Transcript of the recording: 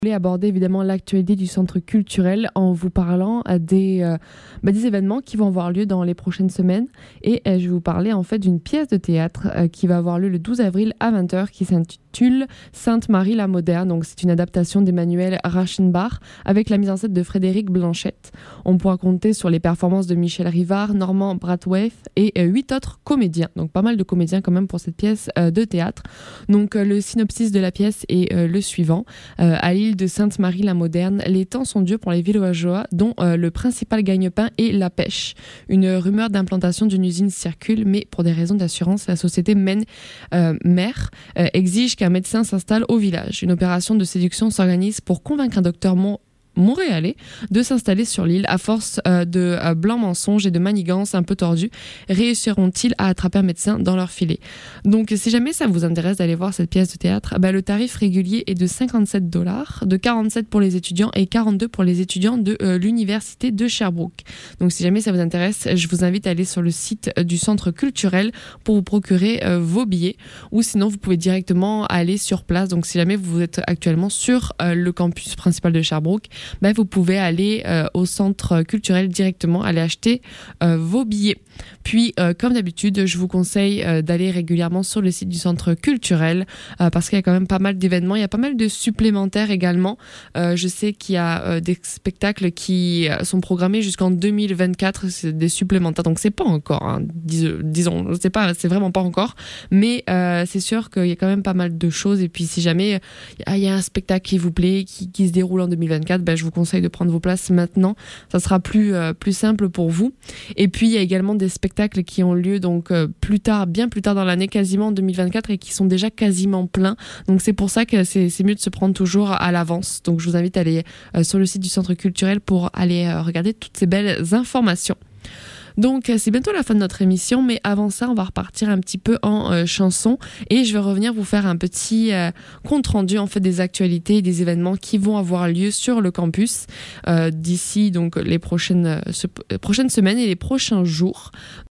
Je voulais aborder évidemment l'actualité du centre culturel en vous parlant des événements qui vont avoir lieu dans les prochaines semaines. Et je vais vous parler en fait d'une pièce de théâtre qui va avoir lieu le 12 avril à 20h qui s'intitule Sainte-Marie la Moderne. Donc c'est une adaptation d'Emmanuel Rachenbach avec la mise en scène de Frédéric Blanchette. On pourra compter sur les performances de Michel Rivard, Normand Brathwaite et 8 autres comédiens. Donc pas mal de comédiens quand même pour cette pièce de théâtre. Donc le synopsis de la pièce est le suivant. À l'île de Sainte-Marie la Moderne, les temps sont durs pour les villageois dont le principal gagne-pain est la pêche. Une rumeur d'implantation d'une usine circule, mais pour des raisons d'assurance, la société mère exige qu'un médecin s'installe au village. Une opération de séduction s'organise pour convaincre un docteur montréalais de s'installer sur l'île. À force de blancs mensonges et de manigances un peu tordues, réussiront-ils à attraper un médecin dans leur filet? Donc si jamais ça vous intéresse d'aller voir cette pièce de théâtre, le tarif régulier est de $57, de 47 pour les étudiants et 42 pour les étudiants de l'université de Sherbrooke. Donc si jamais ça vous intéresse, je vous invite à aller sur le site du centre culturel pour vous procurer vos billets, ou sinon vous pouvez directement aller sur place. Donc si jamais vous êtes actuellement sur le campus principal de Sherbrooke, vous pouvez aller au centre culturel directement, aller acheter vos billets. Puis, comme d'habitude, je vous conseille d'aller régulièrement sur le site du centre culturel parce qu'il y a quand même pas mal d'événements. Il y a pas mal de supplémentaires également. Je sais qu'il y a des spectacles qui sont programmés jusqu'en 2024. C'est des supplémentaires, donc c'est pas encore, hein, disons, c'est vraiment pas encore. Mais c'est sûr qu'il y a quand même pas mal de choses. Et puis, si jamais il y a un spectacle qui vous plaît, qui se déroule en 2024, je vous conseille de prendre vos places maintenant. Ça sera plus simple pour vous. Et puis, il y a également des spectacles qui ont lieu donc bien plus tard dans l'année, quasiment en 2024, et qui sont déjà quasiment pleins. Donc, c'est pour ça que c'est mieux de se prendre toujours à l'avance. Donc, je vous invite à aller sur le site du Centre culturel pour aller regarder toutes ces belles informations. Donc, c'est bientôt la fin de notre émission, mais avant ça, on va repartir un petit peu en chanson et je vais revenir vous faire un petit compte-rendu en fait des actualités et des événements qui vont avoir lieu sur le campus d'ici donc les prochaines semaines et les prochains jours.